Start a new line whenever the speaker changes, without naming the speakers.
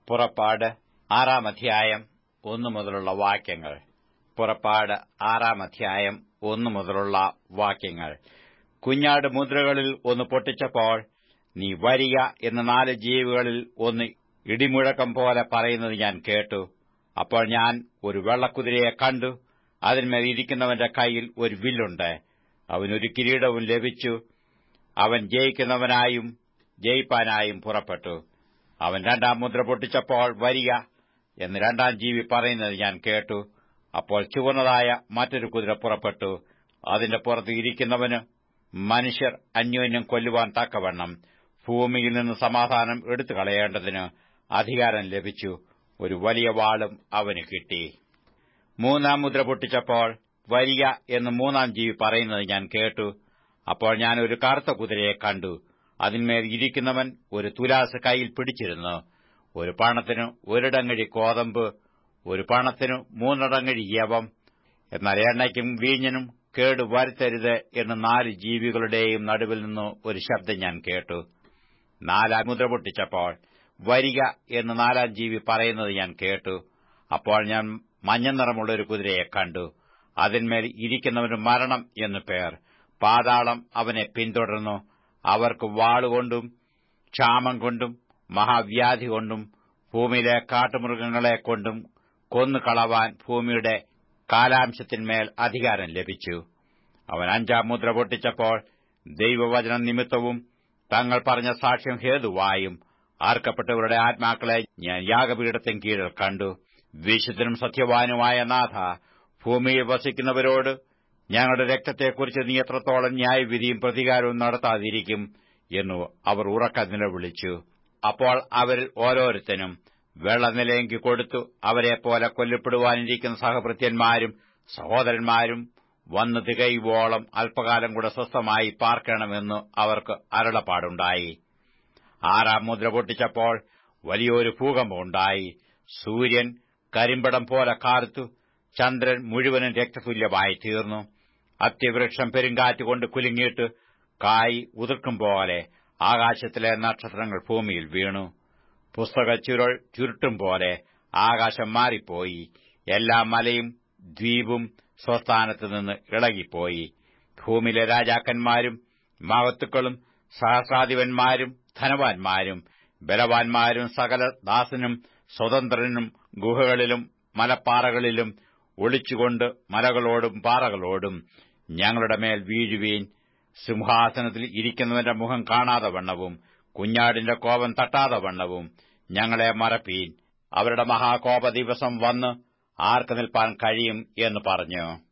പുറപ്പാട് 6-ാം അധ്യായം 1 മുതലുള്ള വാക്യങ്ങൾ. പുറപ്പാട് 6-ാം അധ്യായം 1 മുതലുള്ള വാക്യങ്ങൾ. കുഞ്ഞാട് മുദ്രകളിൽ ഒന്ന് പൊട്ടിച്ചപ്പോൾ, നീ വരിക എന്ന് 4 ജീവികളിൽ ഒന്ന് ഇടിമുഴക്കം പോലെ പറയുന്നത് ഞാൻ കേട്ടു. അപ്പോൾ ഞാൻ ഒരു വെള്ളക്കുതിരയെ കണ്ടു. അതിന്മേൽ ഇരിക്കുന്നവന്റെ കൈയിൽ ഒരു വില്ലുണ്ട്. അവനൊരു കിരീടവും ലഭിച്ചു. അവൻ ജയിക്കുന്നവനായും ജയിപ്പാനായും പുറപ്പെട്ടു. അവൻ 2-ാം മുദ്ര പൊട്ടിച്ചപ്പോൾ, വരിക എന്ന് 2-ാം ജീവി പറയുന്നത് ഞാൻ കേട്ടു. അപ്പോൾ ചുവന്നതായ മറ്റൊരു കുതിര പുറപ്പെട്ടു. അതിന്റെ പുറത്ത് ഇരിക്കുന്നവന് മനുഷ്യർ അന്യോന്യം കൊല്ലുവാൻ തക്കവണ്ണം ഭൂമിയിൽ നിന്ന് സമാധാനം എടുത്തുകളയേണ്ടതിന് അധികാരം ലഭിച്ചു. ഒരു വലിയ വാളും അവന് കിട്ടി. 3-ാം മുദ്ര പൊട്ടിച്ചപ്പോൾ, വരിക എന്ന് 3-ാം ജീവി പറയുന്നത് ഞാൻ കേട്ടു. അപ്പോൾ ഞാൻ ഒരു കറുത്ത കുതിരയെ കണ്ടു. അതിന്മേൽ ഇരിക്കുന്നവൻ ഒരു തുലാസ് കൈയിൽ പിടിച്ചിരുന്നു. ഒരു പണത്തിന് 1 ഇടങ്ങഴി കോതമ്പ്, ഒരു പണത്തിന് 3 ഇടങ്ങഴി യവം. എന്നാൽ എണ്ണയ്ക്കും വീഞ്ഞിനും കേട് വരുത്തരുത് എന്ന് 4 ജീവികളുടെയും നടുവിൽ നിന്ന് ഒരു ശബ്ദം ഞാൻ കേട്ടു. 4-ാം മുദ്ര പൊട്ടിച്ചപ്പോൾ, വരിക എന്ന് 4-ാം ജീവി പറയുന്നത് ഞാൻ കേട്ടു. അപ്പോൾ ഞാൻ മഞ്ഞനിറമുള്ള ഒരു കുതിരയെ കണ്ടു. അതിന്മേൽ ഇരിക്കുന്നവന് മരണം എന്നു പേർ. പാതാളം അവനെ പിന്തുടർന്നു. അവർക്ക് വാളുകൊണ്ടും ക്ഷാമം കൊണ്ടും മഹാവ്യാധി കൊണ്ടും ഭൂമിയിലെ കാട്ടുമൃഗങ്ങളെക്കൊണ്ടും കൊന്നുകളവാൻ ഭൂമിയുടെ കാലാംശത്തിന്മേൽ അധികാരം ലഭിച്ചു. അവൻ 5-ാം മുദ്ര പൊട്ടിച്ചപ്പോൾ, ദൈവവചനം നിമിത്തവും തങ്ങൾ പറഞ്ഞ സാക്ഷ്യം ഹേതുവായും ആർക്കപ്പെട്ടവരുടെ ആത്മാക്കളെ ഞാൻ യാഗപീഠത്തിൻ കീഴിൽ കണ്ടു. വിശുദ്ധനും സത്യവാനുമായ നാഥ, ഭൂമിയിൽ വസിക്കുന്നവരോട് ഞങ്ങളുടെ രക്തത്തെക്കുറിച്ച് നീ എത്രത്തോളം ന്യായവിധിയും പ്രതികാരവും നടത്താതിരിക്കും എന്നു അവർ ഉറക്കെ നിലവിളിച്ചു. അപ്പോൾ അവരിൽ ഓരോരുത്തനും വെള്ളനിലയെങ്കി കൊടുത്തു. അവരെപ്പോലെ കൊല്ലപ്പെടുവാനിരിക്കുന്ന സഹഭൃത്യന്മാരും സഹോദരന്മാരും വന്നു തികയുവോളം അല്പകാലം കൂടെ സ്വസ്ഥമായി പാർക്കണമെന്ന് അവർക്ക് അരുളപ്പാടുണ്ടായി. 6-ാം മുദ്ര പൊട്ടിച്ചപ്പോൾ വലിയൊരു ഭൂകമ്പമുണ്ടായി. സൂര്യൻ കരിമ്പടം പോലെ കാർത്തു. ചന്ദ്രൻ മുഴുവനും രക്തതുല്യമായി തീർന്നു. അത്തിവൃക്ഷം പെരുങ്കാറ്റുകൊണ്ട് കുലുങ്ങിയിട്ട് കായ് ഉതിർക്കും പോലെ ആകാശത്തിലെ നക്ഷത്രങ്ങൾ ഭൂമിയിൽ വീണു. പുസ്തകച്ചുരുൾ ചുരുട്ടും പോലെ ആകാശം മാറിപ്പോയി. എല്ലാ മലയും ദ്വീപും സ്വസ്ഥാനത്തുനിന്ന് ഇളകിപ്പോയി. ഭൂമിയിലെ രാജാക്കന്മാരും മഹത്തുക്കളും സഹസ്രാധിപന്മാരും ധനവാന്മാരും ബലവാന്മാരും സകല ദാസനും സ്വതന്ത്രനും ഗുഹകളിലും മലപ്പാറകളിലും ഒളിച്ചുകൊണ്ട് മലകളോടും പാറകളോടും, ഞങ്ങളുടെ മേൽ വീഴുവീൻ. സിംഹാസനത്തിൽ ഇരിക്കുന്നവന്റെ മുഖം കാണാതെ വണ്ണവും കുഞ്ഞാടിന്റെ കോപം തട്ടാതെ വണ്ണവും ഞങ്ങളെ മറപ്പീൻ. അവരുടെ മഹാകോപ ദിവസം വന്ന് ആർക്ക് നിൽപ്പാൻ കഴിയും എന്ന് പറഞ്ഞു.